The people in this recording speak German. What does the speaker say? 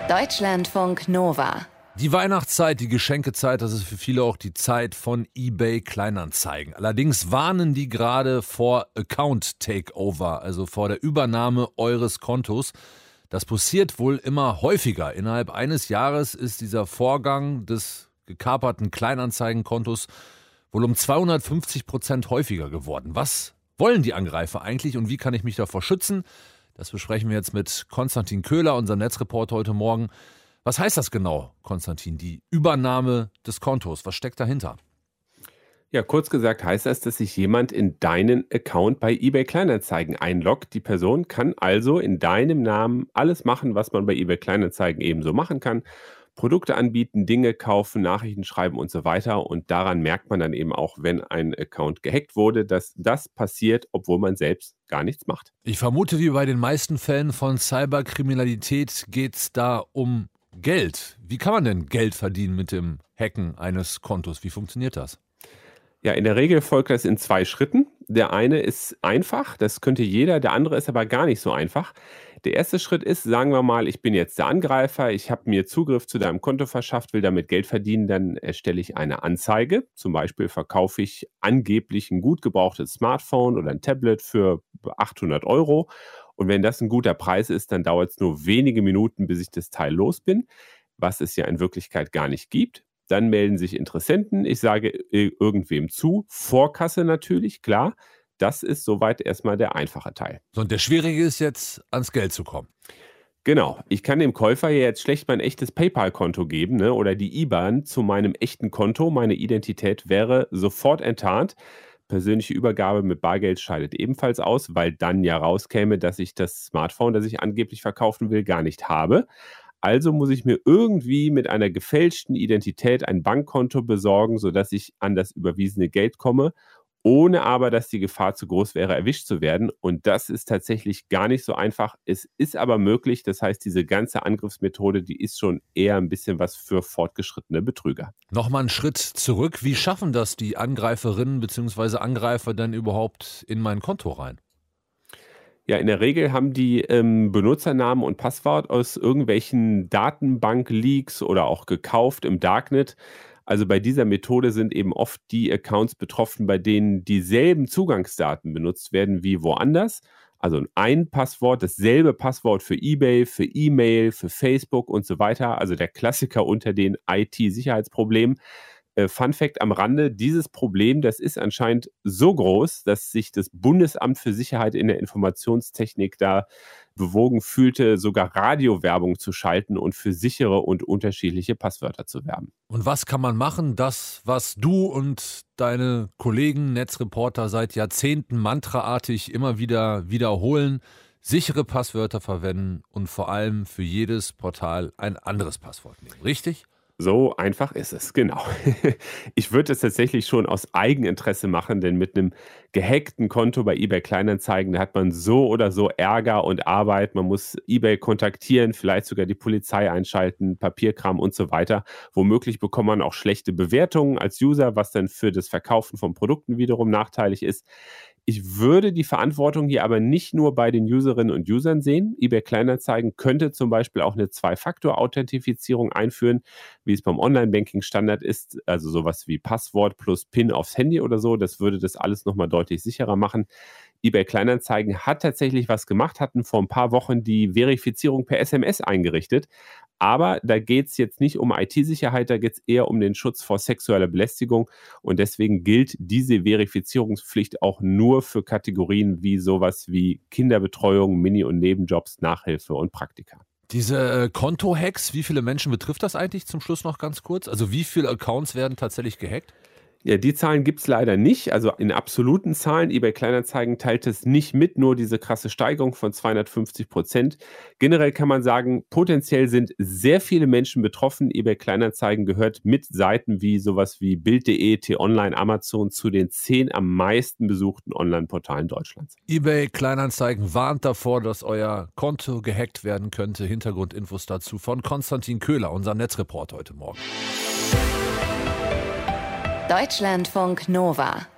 Deutschlandfunk Nova. Die Weihnachtszeit, die Geschenkezeit, das ist für viele auch die Zeit von eBay Kleinanzeigen. Allerdings warnen die gerade vor Account Takeover, also vor der Übernahme eures Kontos. Das passiert wohl immer häufiger. Innerhalb eines Jahres ist dieser Vorgang des gekaperten Kleinanzeigenkontos wohl um 250% häufiger geworden. Was wollen die Angreifer eigentlich und wie kann ich mich davor schützen? Das besprechen wir jetzt mit Konstantin Köhler, unserem Netzreporter heute Morgen. Was heißt das genau, Konstantin, die Übernahme des Kontos? Was steckt dahinter? Ja, kurz gesagt heißt das, dass sich jemand in deinen Account bei eBay Kleinanzeigen einloggt. Die Person kann also in deinem Namen alles machen, was man bei eBay Kleinanzeigen ebenso machen kann. Produkte anbieten, Dinge kaufen, Nachrichten schreiben und so weiter. Und daran merkt man dann eben auch, wenn ein Account gehackt wurde, dass das passiert, obwohl man selbst gar nichts macht. Ich vermute, wie bei den meisten Fällen von Cyberkriminalität geht es da um Geld. Wie kann man denn Geld verdienen mit dem Hacken eines Kontos? Wie funktioniert das? Ja, in der Regel folgt das in 2 Schritten. Der eine ist einfach, das könnte jeder, der andere ist aber gar nicht so einfach. Der erste Schritt ist, sagen wir mal, ich bin jetzt der Angreifer, ich habe mir Zugriff zu deinem Konto verschafft, will damit Geld verdienen, dann erstelle ich eine Anzeige. Zum Beispiel verkaufe ich angeblich ein gut gebrauchtes Smartphone oder ein Tablet für 800 Euro. Und wenn das ein guter Preis ist, dann dauert es nur wenige Minuten, bis ich das Teil los bin, was es ja in Wirklichkeit gar nicht gibt. Dann melden sich Interessenten, ich sage irgendwem zu, Vorkasse natürlich, klar. Das ist soweit erstmal der einfache Teil. So, und der Schwierige ist jetzt, ans Geld zu kommen. Genau, ich kann dem Käufer ja jetzt schlecht mein echtes PayPal-Konto geben, ne, oder die IBAN zu meinem echten Konto. Meine Identität wäre sofort enttarnt. Persönliche Übergabe mit Bargeld scheidet ebenfalls aus, weil dann ja rauskäme, dass ich das Smartphone, das ich angeblich verkaufen will, gar nicht habe. Also muss ich mir irgendwie mit einer gefälschten Identität ein Bankkonto besorgen, sodass ich an das überwiesene Geld komme, ohne aber, dass die Gefahr zu groß wäre, erwischt zu werden. Und das ist tatsächlich gar nicht so einfach. Es ist aber möglich. Das heißt, diese ganze Angriffsmethode, die ist schon eher ein bisschen was für fortgeschrittene Betrüger. Nochmal einen Schritt zurück. Wie schaffen das die Angreiferinnen bzw. Angreifer dann überhaupt in mein Konto rein? Ja, in der Regel haben die Benutzernamen und Passwort aus irgendwelchen Datenbank-Leaks oder auch gekauft im Darknet. Also bei dieser Methode sind eben oft die Accounts betroffen, bei denen dieselben Zugangsdaten benutzt werden wie woanders. Also ein Passwort, dasselbe Passwort für eBay, für E-Mail, für Facebook und so weiter. Also der Klassiker unter den IT-Sicherheitsproblemen. Fun Fact am Rande, dieses Problem, das ist anscheinend so groß, dass sich das Bundesamt für Sicherheit in der Informationstechnik da bewogen fühlte, sogar Radiowerbung zu schalten und für sichere und unterschiedliche Passwörter zu werben. Und was kann man machen? Das, was du und deine Kollegen, Netzreporter seit Jahrzehnten mantraartig immer wieder wiederholen, sichere Passwörter verwenden und vor allem für jedes Portal ein anderes Passwort nehmen. Richtig? So einfach ist es, genau. Ich würde es tatsächlich schon aus Eigeninteresse machen, denn mit einem gehackten Konto bei eBay Kleinanzeigen, da hat man so oder so Ärger und Arbeit. Man muss eBay kontaktieren, vielleicht sogar die Polizei einschalten, Papierkram und so weiter. Womöglich bekommt man auch schlechte Bewertungen als User, was dann für das Verkaufen von Produkten wiederum nachteilig ist. Ich würde die Verantwortung hier aber nicht nur bei den Userinnen und Usern sehen. eBay Kleinanzeigen könnte zum Beispiel auch eine 2-Faktor-Authentifizierung einführen, wie es beim Online-Banking Standard ist, also sowas wie Passwort plus PIN aufs Handy oder so. Das würde das alles nochmal deutlich sicherer machen. eBay Kleinanzeigen hat tatsächlich was gemacht, hatten vor ein paar Wochen die Verifizierung per SMS eingerichtet. Aber da geht es jetzt nicht um IT-Sicherheit, da geht es eher um den Schutz vor sexueller Belästigung. Und deswegen gilt diese Verifizierungspflicht auch nur für Kategorien wie sowas wie Kinderbetreuung, Mini- und Nebenjobs, Nachhilfe und Praktika. Diese Konto-Hacks, wie viele Menschen betrifft das eigentlich zum Schluss noch ganz kurz? Also wie viele Accounts werden tatsächlich gehackt? Ja, die Zahlen gibt es leider nicht. Also in absoluten Zahlen, eBay Kleinanzeigen teilt es nicht mit, nur diese krasse Steigerung von 250%. Generell kann man sagen, potenziell sind sehr viele Menschen betroffen. eBay Kleinanzeigen gehört mit Seiten wie sowas wie Bild.de, T-Online, Amazon zu den 10 am meisten besuchten Online-Portalen Deutschlands. eBay Kleinanzeigen warnt davor, dass euer Konto gehackt werden könnte. Hintergrundinfos dazu von Konstantin Köhler, unserem Netzreporter heute Morgen. Deutschlandfunk Nova.